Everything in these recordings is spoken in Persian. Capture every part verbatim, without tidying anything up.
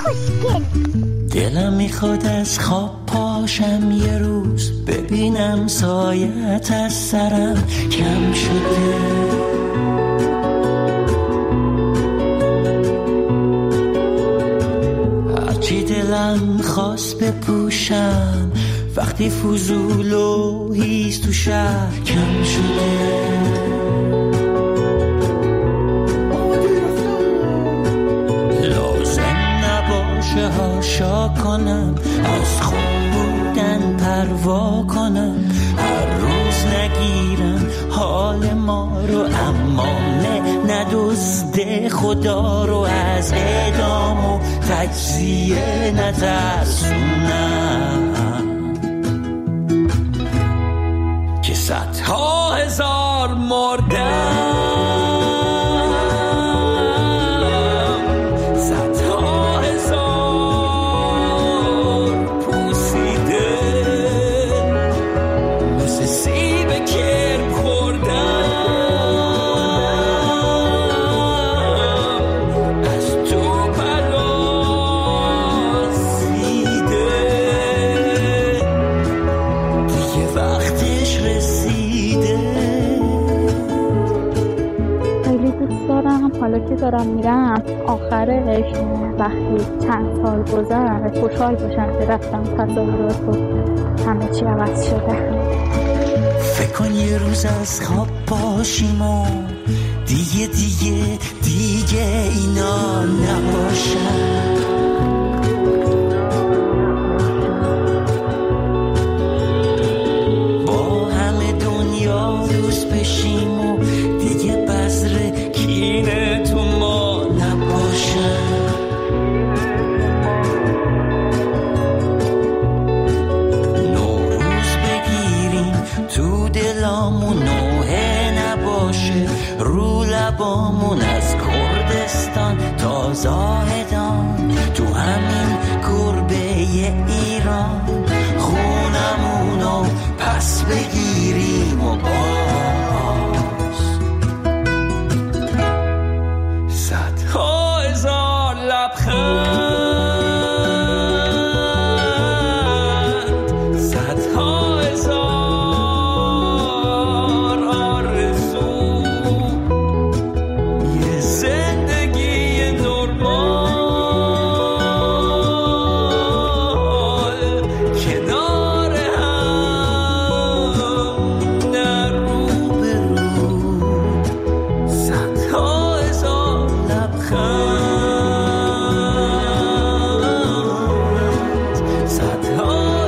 خوشگل. دلم میخواد از خواب پاشم یه روز، ببینم سایت از سرم کم شده. هرچی دلم خواست بپوشم، وقتی فضول و هیز تو شهر کم شده. هاشا کنم، از خوب بودن پروا کنم، هر روز نگیرم حال ما رو، اما نه ندزده خدا رو، از اعدام و تجزیه نترسونم که صدها هزار مردم. حالا که دارم میرم آخرش وقتی چند سال گذشت خوشحال باشم که رفتم، تصاویرات و همه چی عوض شده. فکر کن یه روز از خواب پاشیم و دیگه دیگه دیگه اینا نباشن، با همه دنیا دوست بشیم و دیگه بذر کینه تو ما نباشن. نوروز بگیریم تو دلامون، نوحه نباشه رو لبامون، از کردستان تا زاهدان تو همین گربه ایران، خونمونو پس بگیریم و باز صدها هزار لبخند، صدها هزار آرزو، یه زندگی نرمال کنار هم، نه رو به رو، صدها هزار لبخند، صدها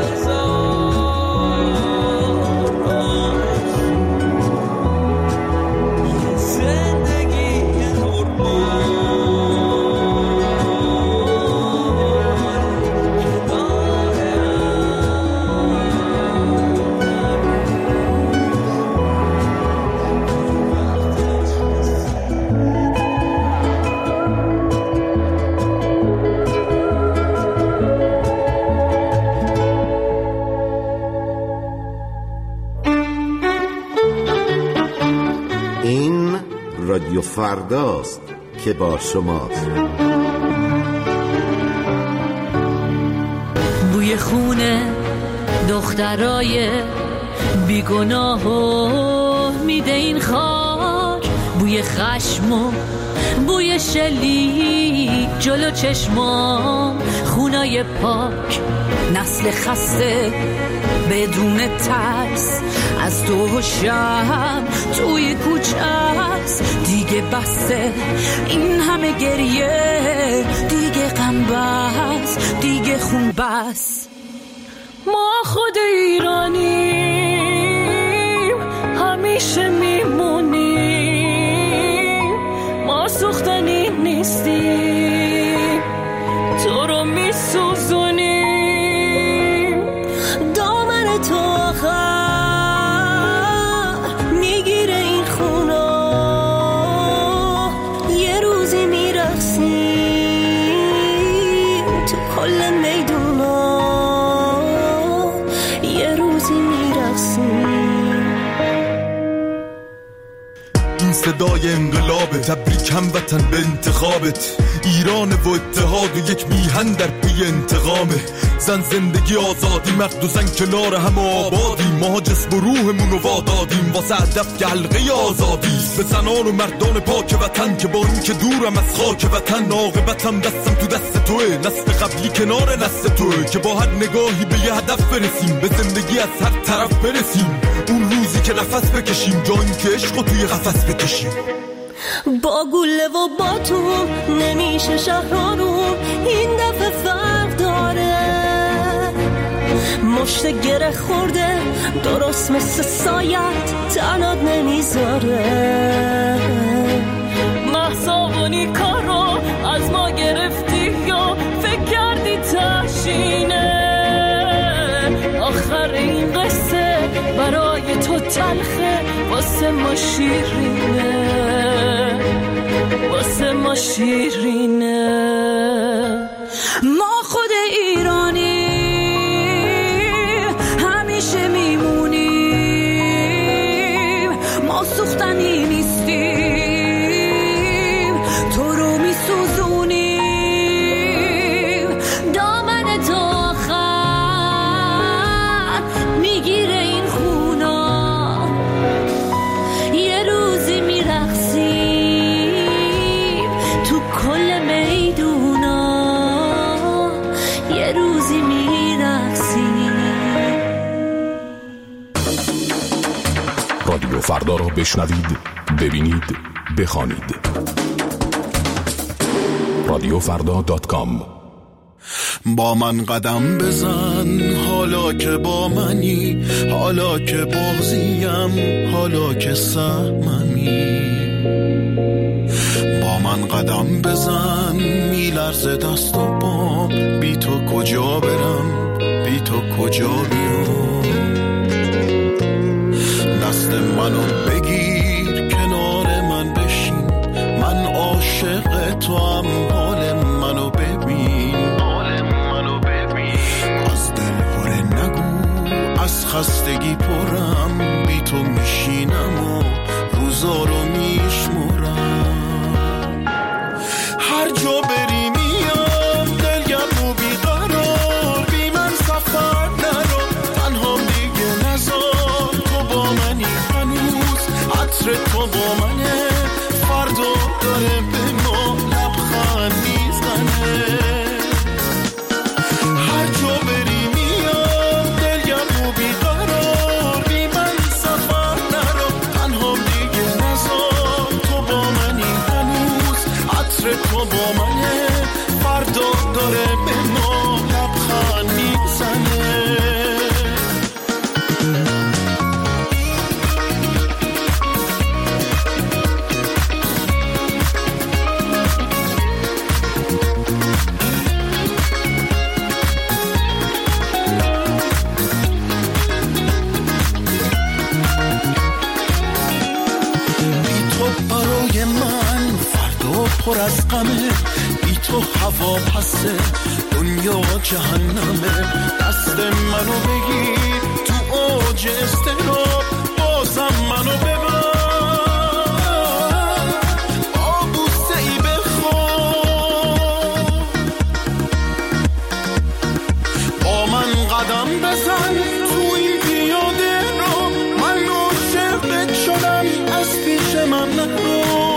هزار آرزو، یه زندگی نرمال کنار این رادیو فرداست که با شماست. بوی خونه دخترای بیگناه و میده این خاک، بوی خشم و بوی شلیک جلو چشمام، خونای پاک، نسل خسته بدون ترس، از تو و شب توی کوچه است، دیگه بسته این همه گریه، دیگه غم بس، دیگه خون بس. ما خود ایرانیم همیشه میمونیم، ما سوختنی نیستیم تو رو میسوزونیم، دامن تو آخر میگیره این خونا، یه روزی میرقصیم تو کل میدونا، یه روزی میرقصیم. صدای انقلابه. تبریک هموطن به انتخابت، ایران و اتحاد و یک میهن در پی انتقامه. زن زندگی آزادی، مرد و زن کنار هم آبادیم. ما جسم و روحمون رو وادادیم واسه هدف که حلقه آزادی. به زنان و مردان پاک وطن که با این که دورم از خاک وطن، عاقبتم دستم تو دست توه. نسل قبلی کنار نسل توه که با هر نگاهی به یه هدف برسیم، به زندگی از هر طرف برسیم. اون روزی که نفس بکشیم، جایی که عشقو توی قفس بکشیم. با گله و با تو نمیشه شهرانو، این دفعه فرق داره. مشت گره خورده درست مثل سایت تنات نمیذاره. محصابونی کارو از ما گرفتی یا فکر کردی تشینه. آخر این قصه برای تو تلخه، واسه ما شیرینه، واسه ما شیرینه. ما خود ایرانی همیشه میمونیم، ما سوختنی نیستیم، تو رو میسوزونیم. دامن تو آخر میگیره این خونا، یه روزی میرقصیم تو کل میدونا، یه روزی میرقصیم. رادیو فردا را بشنوید، ببینید، بخوانید. رادیو فردا دات کام. با من قدم بزن حالا که با منی، حالا که بغضیم، حالا که سهممی. با من قدم بزن میلرزه دست و پام، بی تو کجا برم، بی تو کجا بیام. دست منو بگیر کنار من بشین، من عاشق تو هم، حال منو ببین، حال منو ببین. از دل پره نگو، از خستگی پرم، بی تو میشینم و روزا رو میشمرم. هر جا بری میام دلگرم و بیقرار، بی من سفر نرو، تنها دیگه نزار. تو با منی هنوز، عطر تو با منه، فردا داره به ما لبخند میزنه. هر جا بری میام دلگرم و بیقرار، بی من سفر نرو، تنها دیگه نزار. تو با منی هنوز، عطر تو با منه، فردا داره به ما لبخند میزنه. پر از غمه، بی تو هوا پسه، دنیا جهنمه. دست منو بگیر تو اوج استراب، بازم منو ببر، با بوسه ای بخواب. با من قدم بزن تو این پیاده رو، من عاشقت شدم، از پیش من نرو.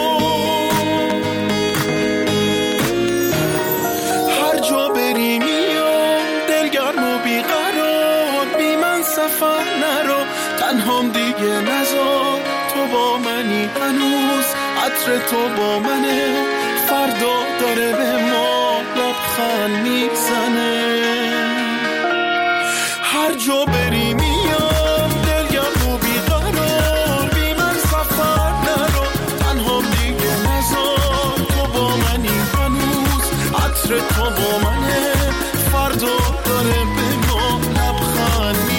سفر نرو، تنهام دیگه نزار. تو با منی هنوز، عطر تو با منه، فردا داره به ما لبخند میزنه. هر جا بری میام دلگرم و بیقرار، بی من سفر نرو، تنهام دیگه نزار. تو با منی هنوز، عطر تو با منه، فردا داره به ما لبخند میزنه.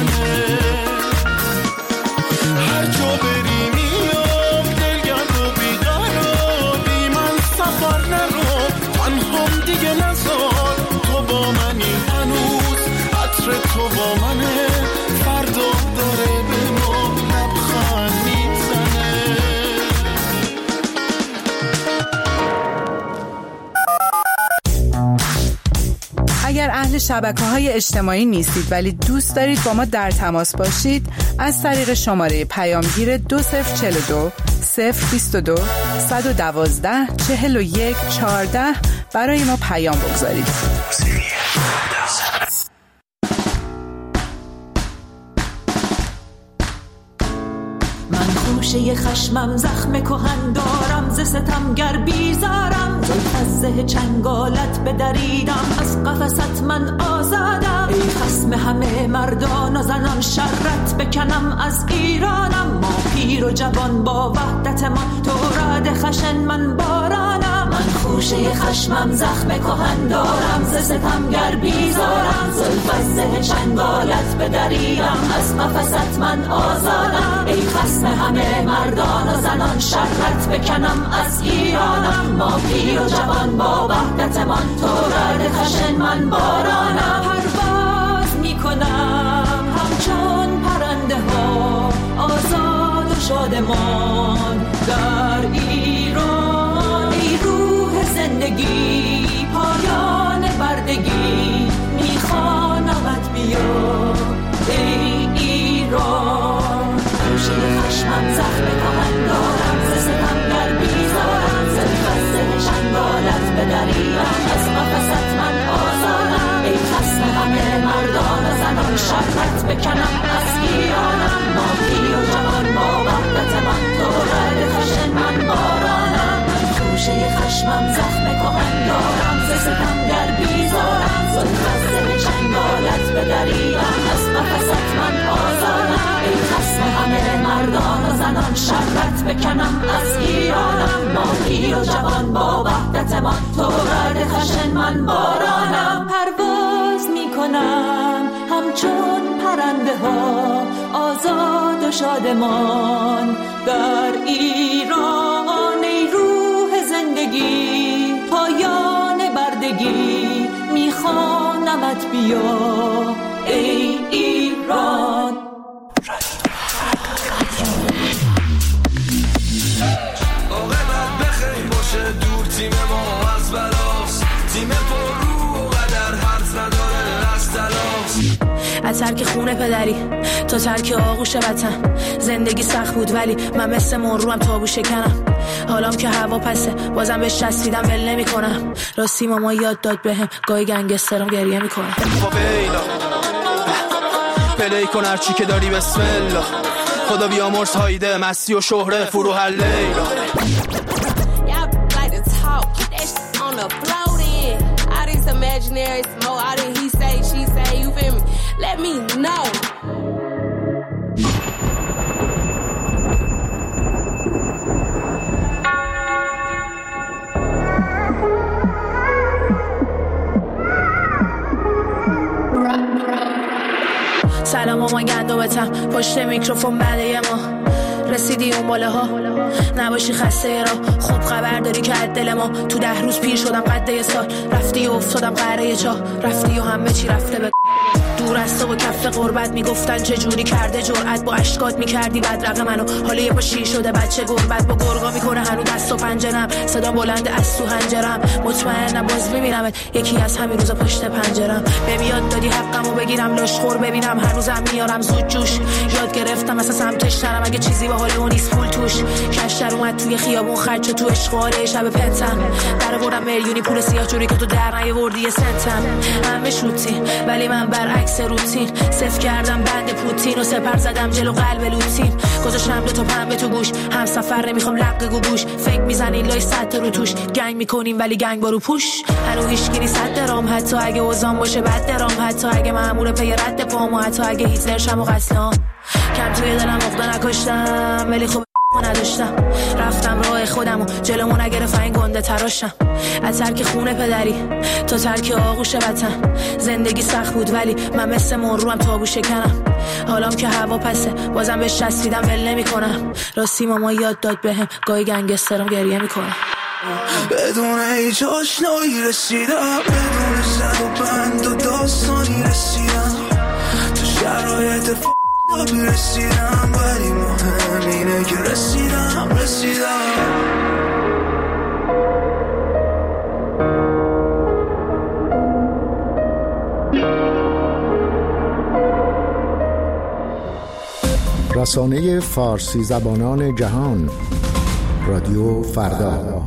هر جا بری میام دلگرم و بیقرار، بی من سفر نرو، تنهام دیگه نزار. تو با منی هنوز، عطر تو با منه، فردا داره به ما لبخند میزنه. اگر اهل شبکه‌های اجتماعی نیستید ولی دوست دارید با ما در تماس باشید، از طریق شماره پیامگیر دو صفر چهل و دو صفر بیست و دو صد و دوازده چهل و یک چهارده برای ما پیام بگذارید. خوشه خشمم زخم کهن دارم، ز ستمگر بیزارم، زلف از زه چنگالت بدریدم، از قفست من آزادم. ای خصم همه مردان و زنان، شرت بکنم از ایرانم. ما پیر و جوان با وحدت ما، تو رد خشن من بارانم. من خوشه خشمم زخم کهن دارم، ز ستمگر بیزارم، زلف از زه چنگالت بدریدم، از قفست من آزادم. ای خصم همه مردان و زنان، شرت بکنم از ایرانم. ما پیر و جوان با وحدت من، تو رد خشن من بارانم. پرواز میکنم همچون پرنده ها، آزاد و شادمان در ایران. ای روح زندگی، پایان بردگی، میخوانمت بیا ای ایران. خوشه خشمم زخم کهن دارم، ز ستمگر بیزارم، زلف از زه چنگالت بدریدم، از قفست من آزادم. ای خصم همه مردان و زنان، شرت بکنم از ایرانم. ما پیر و جوان با وحدت من، تو رد خشن من بارانم. من خوشه خشمم زخم کهن دارم، ز ستمگر بیزارم، زلف از زه چنگالت بدریدم، از قفست من آزادم. ای خصم همه مردان و زنان، شرت بکنم از ایرانم. ما پیر و جوان با وحدت من، تو رد خشن من بارانم. پرواز میکنم همچون پرنده ها، آزاد و شادمان در ایران. ای روح زندگی، پایان بردگی، میخوانمت بیا ای ایران. عاقبت بخیر باشه، دور تیم ما از بلاست، تیم پر رو و قدر، حرف نداره از تلاست. از ترک خونه پدری تا ترک آغوش وطن، زندگی سخت بود ولی من مثل مرروم تابو شکنم. حالام که هوا پسه، بازم بهش چسبیدم ول نمی کنم. راستی ماما یاد داد بهم، گاهی گنگسترم گریه میکنم. فاویلا پلی کن هرچی که داری، بسم الله. خدا بیامرز هایده، مستی و شهره، فروح لیلا. Imaginary smoke, all that he say, she say, you feel me? Let me know. سلام مامان گندمتم، پشت میکروفون بعد یه ما رسیدی اون باله ها، نباشی خسته را. خوب خبر داری که از دل ما، تو ده روز پیر شدم قد یه سال. رفتی و افتادم قره یه چاه، رفتی و همه چی رفته به دور از تو و کف قربت. میگفتن چه جوری کرده جرأت، با اشکات میکردی بدرقه منو. حالا یه پا شیر شده بچه گربت، با گرگا میکنه هنو دست و پنجرم. صدا بلند از تو هنجرم، مطمئنم باز میبینمت یکی از همین روزا پشت پنجرم. به یاد دادی حقمو بگیرم، لاشخور ببینم هنوزم میارم زود جوش. یاد گرفتم اصلا سمتش نرم، اگه چیزی به حال اون نیست پول توش. کشتر اومد توی خیابون خرج تو اشغال شب پنتم. در بردم میلیونی پول سیاه جوری که تو در نیاوردی یه سنتم. همه شوتی ولی من برعکس روتین، صفر کردم بند پوتین و سپر زدم جلو قلب لوتین. گذاشتم دو تا پنبه تو گوش، هم سفر نمیخوام لقه گوش. فکر میزنین لای صد رو توش، گنگ میکنیم ولی گنگ بارو پوش. هنو هیچ کی صد درام، حتی اگه وزام باشه بد درام، حتی اگه مأمور پی رد پام، و حتی اگه هیتلر شم و قتلام. کم توی دلم عقده نکشتم ولی خب نداشتم. رفتم راه خودم و جلومو نگرفت این گنده تراشم. از ترک خونه پدری تا ترک آغوش وطن، زندگی سخت بود ولی من مثل مرروم تابو شکنم. حالام که هوا پسه، بازم بهش چسبیدم ول نمی کنم. راستی ماما یاد داد بهم، گاهی گنگسترم گریه میکنم. بدون هیچ آشنایی رسیدم، بدون زد و بند و داستانی رسیدم. تو شرایط ف... نبی رسیدم، ولی مهم اینه که رسیدم رسیدم. رسانه فارسی زبانان جهان، رادیو فردا.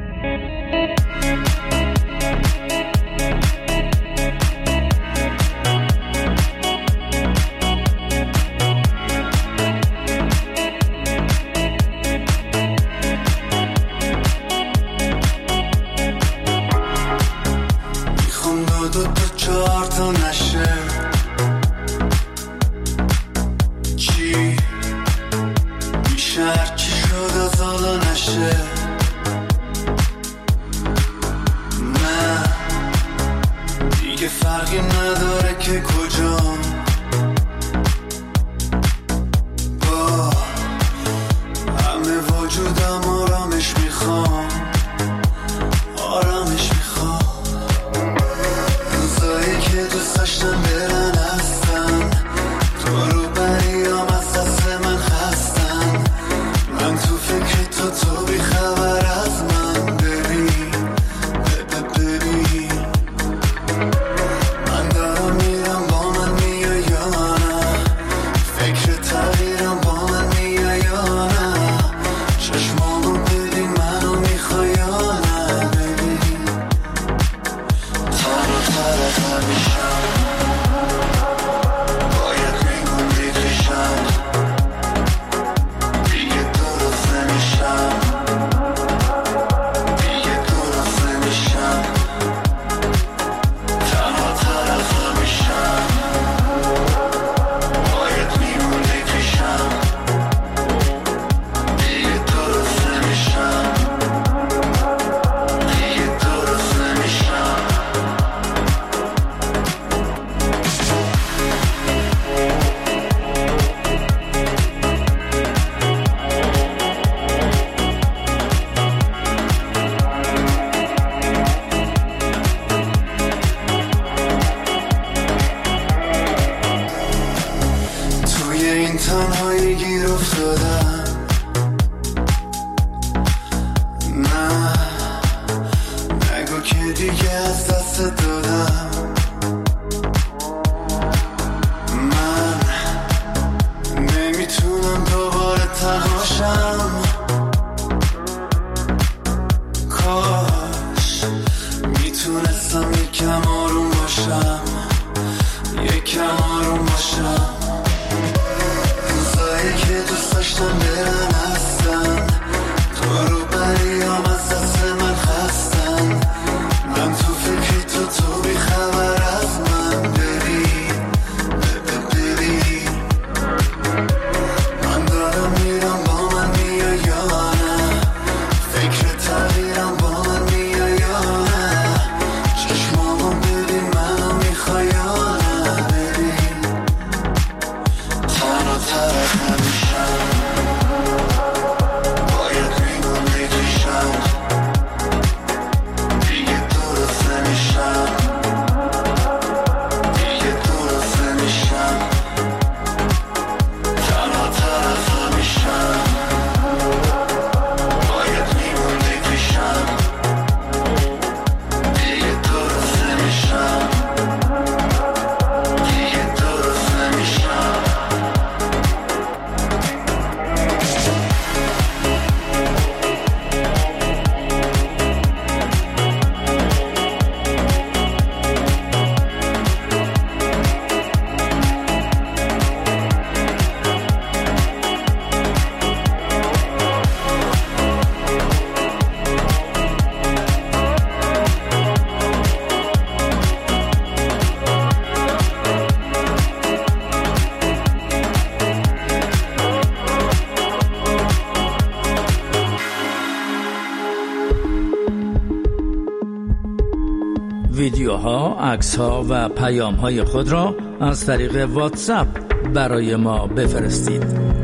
ویدیوها، عکس‌ها و پیام‌های خود را از طریق واتساپ برای ما بفرستید.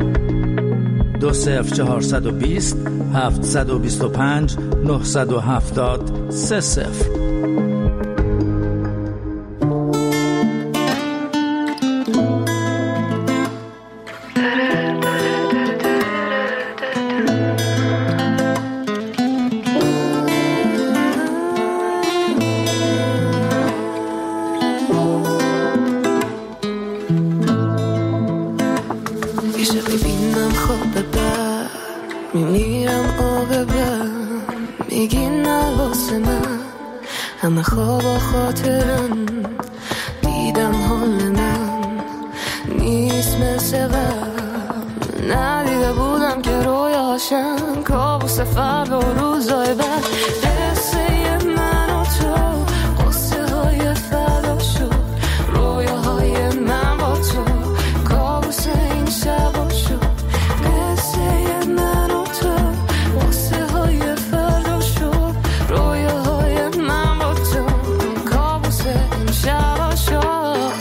دو صفر چهارصد و بیست هفتصد و بیست و پنج نهصد و هفتاد سه صفر. Is er میمیرم عاقبت میگی نه واسه من همه خواب و خاطرم دیدم حال من نیست مثل قبل ندیده بودم که رویاشم کابوس فردا و روزای بعد قصه من و تو قصه های فردا شد رویاهای من با تو کابوس این شبا شد قصه من و تو قصه های فردا شد رویاهای من با تو کابوس این شبا شد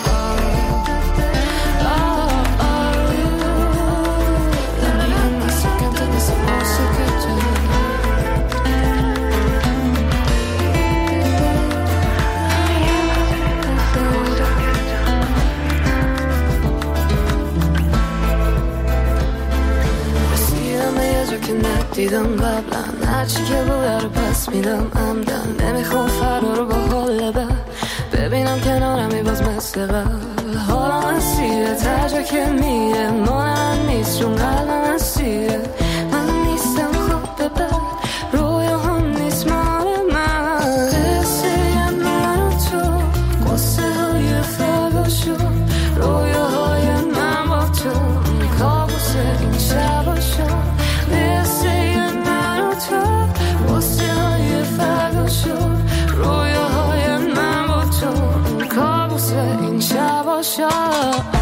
دیدم قبلا هرچی که بوده رو پس میدم عمدن نمیخوام فردا رو با حال بد ببینم کنارمی باز مثل قبل حالا من سیره ترجا که میره مال من نیست چون قلب من سیره من نیستم خواب به بد رویا هم نیست مال من قصه من و تو قصه های فردا شد رویاهای من با تو کابوس این شبا شد تو واسه های فردا شد رویاهای من با تو کابوس این شبا شد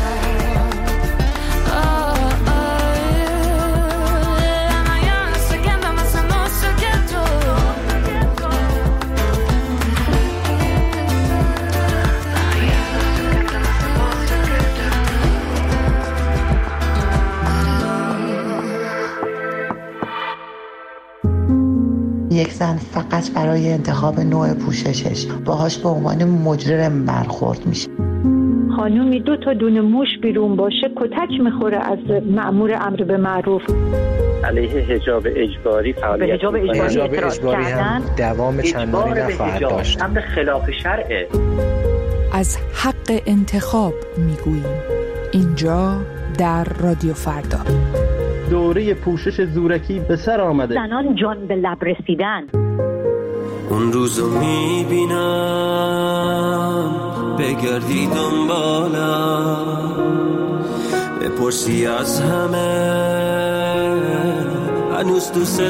یک زن فقط برای انتخاب نوع پوششش باهاش به عنوان مجرم برخورد میشه. خانومی دو تا دونه موش بیرون باشه کتک میخوره از مأمور امر به معروف. علیه حجاب اجباری فعالیت حجاب اجباری, حجاب اجباری هم دوام چندانی نخواهد داشت. امر خلاف شرعه. از حق انتخاب میگوییم اینجا در رادیو فردا. دوره پوشش زورکی به سر آمده. زنان جان به لب رسیدن. اون روزو میبینم بگردی دنبالم بپرسی از همه هنوز دوست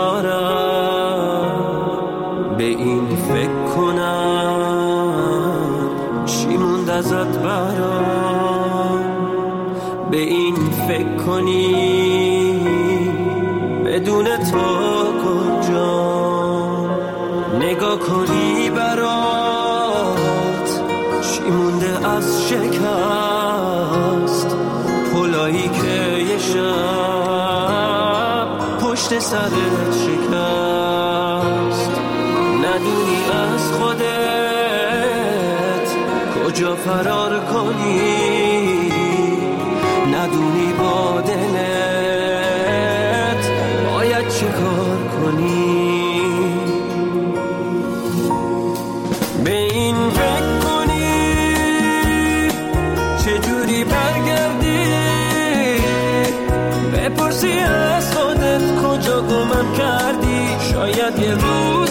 دارم به این فکر کنم چی موند ازت برام به این فکر کنی بدون تو کجا نگاه کنی برات چی مونده از شکست پلایی که یه شب پشت سرت شکست ندونی از خودت کجا فرار کنی ندونی با دلت باید چه کار کنی به این فکر کنی چجوری برگردی بپرسی از خودت کجا گمم کردی شاید یه روز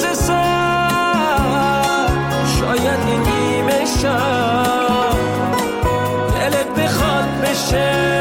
سر شاید یه نیمه شب دلت بخواد بشه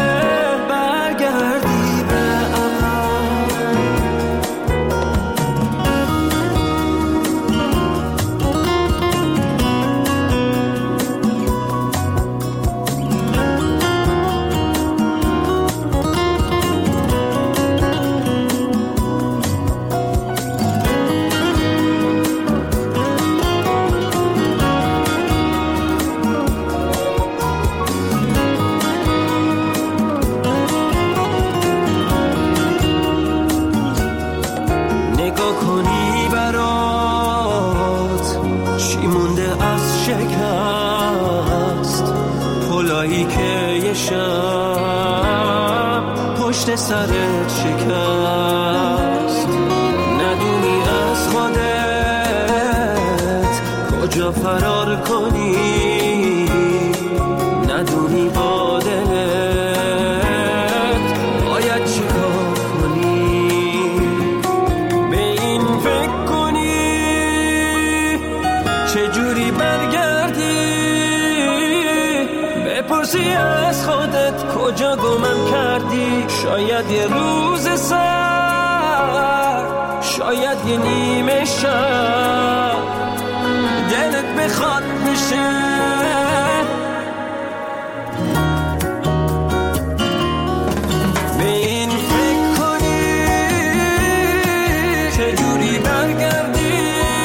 سرت شکست ندونی از خودت کجا فرار کنی ندونی با دلت باید چی کار کنی بپرسی از خودت کجا گمم کردی. شاید یه روز سر، شاید یه نیمه شب دلت بخواد بشه. به این فکر کنی چجوری برگردی.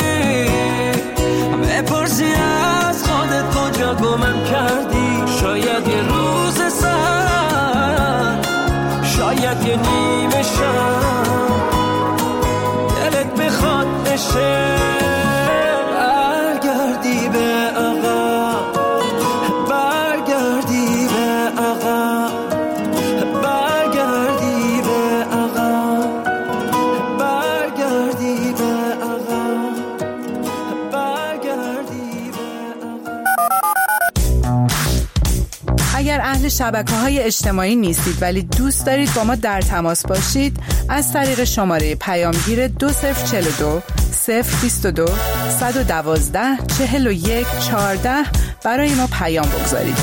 بپرسی از خودت کجا گمم کردی. شاید یه روز سر، شاید یه نیمه شب دلت بخواد بشه. برگردی به عقب، برگردی به عقب، برگردی به عقب، برگردی به عقب، برگردی به عقب. اگر اهل شبکه‌های اجتماعی نیستید ولی دوست دارید با ما در تماس باشید، از طریق شماره پیامگیر دو صفر چهل و دو صفر بیست و دو صد و دوازده چهل و یک چهارده برای ما پیام بگذارید.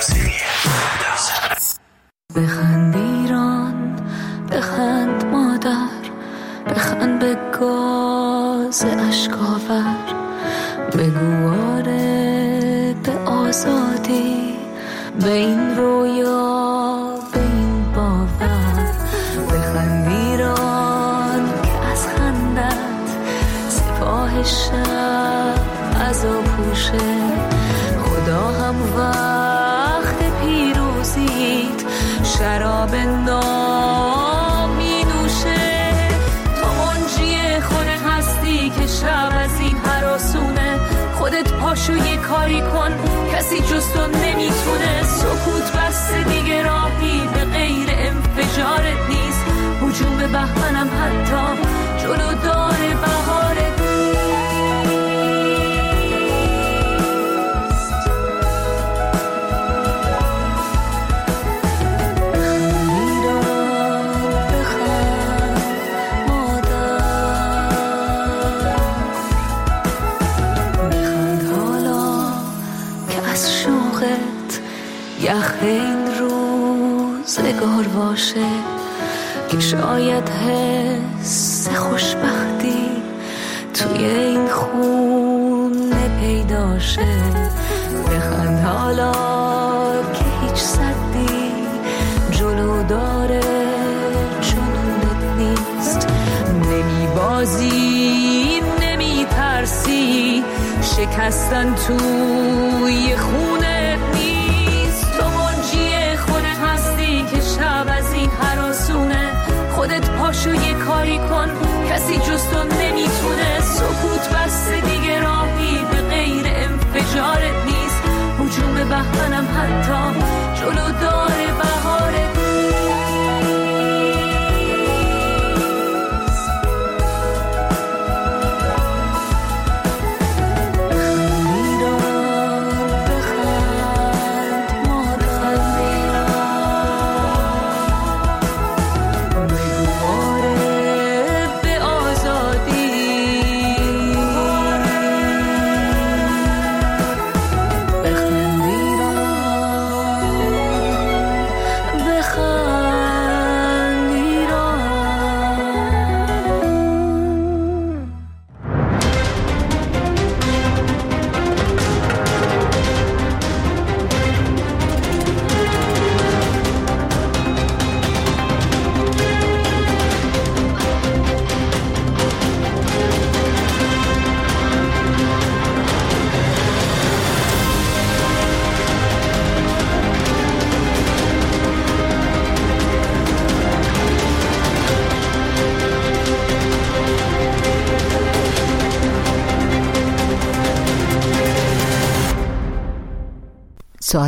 بخند ایران، بخند مادر، بخند به گاز اشکاور، بگو آره به آزادی، به این رویا، به این باور. بخند ایران که از خندت سپاه شب از آپوشه. خدا هم وقت پیروزیت شراب نام می نوشه. تو منجی خودت هستی که شب از این هراسونه. خودت پاشو یه کاری کن، کسی جز تو نمیتونه. سکوت بسته دیگه راهی به غیر انفجارت نیست. هجوم بهمنم حتی جلو داره بهارت. یخ این روزگار باشه که شاید حس خوشبختی توی این خونه پیدا شه. بخند حالا که هیچ صدی جلو داره جنونت نیست. نمی بازی، نمی ترسی، شکستن توی خونه نیست. تو منجی خودت هستی که شب از این هراسونه. خودت پاشو یه کاری کن، کسی جز تو نمیتونه. سکوت بسته دیگه راهی به غیر انفجارت نیست. هجوم بهمنم حتی جلو داره بهارت.